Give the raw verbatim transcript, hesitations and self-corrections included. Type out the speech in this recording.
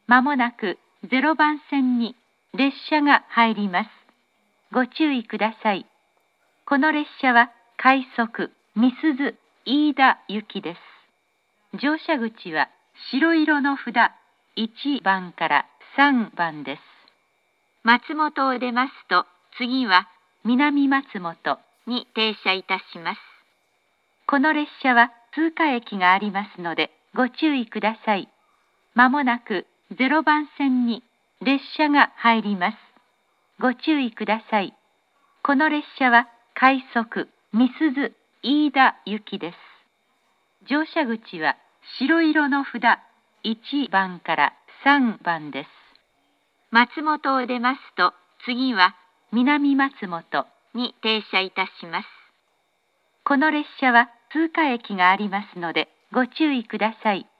まもなくゼロばん線に列車が入ります。ご注意ください。この列車は快速美鈴飯田行きです。乗車口は白色の札いちばんからさんばんです。松本を出ますと、次は南松本に停車いたします。この列車は通過駅がありますのでご注意ください。まもなくゼロばん線に列車が入ります。ご注意ください。この列車は快速美鈴飯田行きです。乗車口は白色の札いちばんからさんばんです。松本を出ますと、次は南松本に停車いたします。この列車は通過駅がありますのでご注意ください。